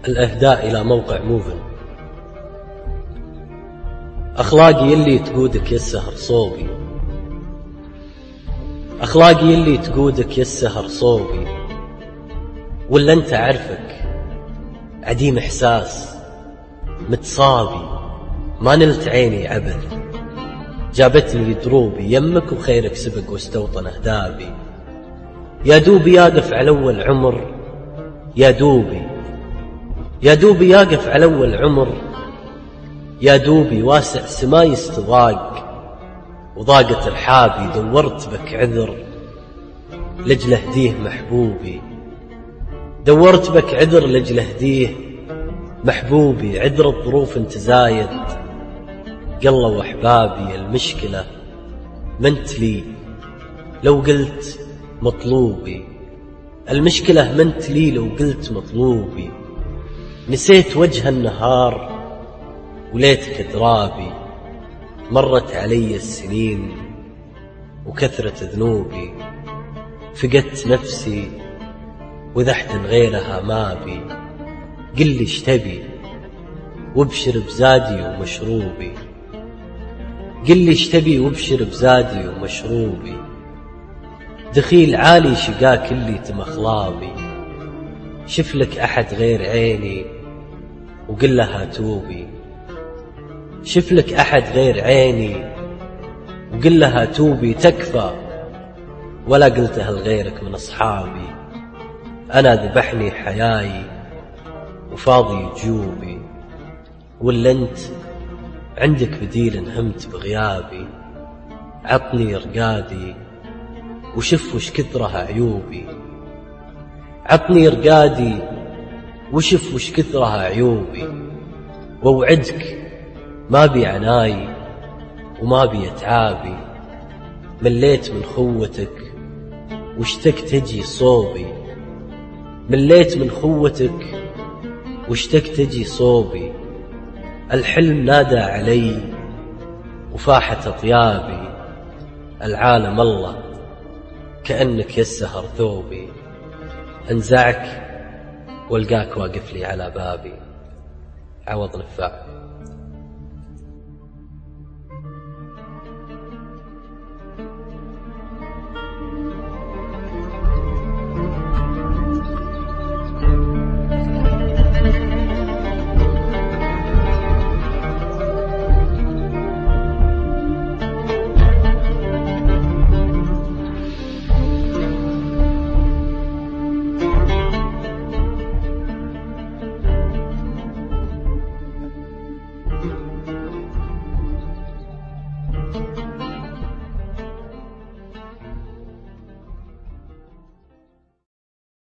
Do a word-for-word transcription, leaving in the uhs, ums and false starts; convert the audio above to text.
الإهداء إلى موقع موفن. أخلاقي اللي تقودك يسهر صوبي، أخلاقي اللي تقودك يسهر صوبي، ولا أنت عرفك عديم إحساس متصابي، ما نلت عيني عبث جابتني دروبي، يمك وخيرك سبق واستوطن أهدابي. يا دوبي يقف على أول عمر، يا دوبي يا دوبي يقف على أول عمر، يا دوبي واسع سماي استضاق وضاقت رحابي. دورت بك عذر لجل هديه محبوبي، دورت بك عذر لجل هديه محبوبي. عذر الظروف انت زايد قلوا أحبابي، المشكلة منت لي لو قلت مطلوبي، المشكلة منت لي لو قلت مطلوبي. نسيت وجه النهار وليتك درابي، مرت علي السنين وكثرة ذنوبي. فقدت نفسي وذحت غيرها ما بي، قل لي اشتبي وابشر بزادي ومشروبي، قل لي اشتبي وابشر بزادي ومشروبي. دخيل عالي شقاك اللي تمخلابي، شف لك أحد غير عيني وقل لها توبي، شف لك أحد غير عيني وقل لها توبي. تكفى ولا قلتها لغيرك من أصحابي، أنا ذبحني حياي وفاضي جوبي، ولا أنت عندك بديل همت بغيابي. عطني رقادي وشف وش كثرها عيوبي، عطني رقادي وشف وش كثرها عيوبي. ووعدك ما بي عناي وما بي اتعابي، مليت من خوتك واشتقت تجي صوبي، مليت من خوتك واشتقت تجي صوبي. الحلم نادى علي وفاحت اطيابي، العالم الله كأنك يسهر ثوبي. انزعك والقاك واقف لي على بابي. عوض نفاع.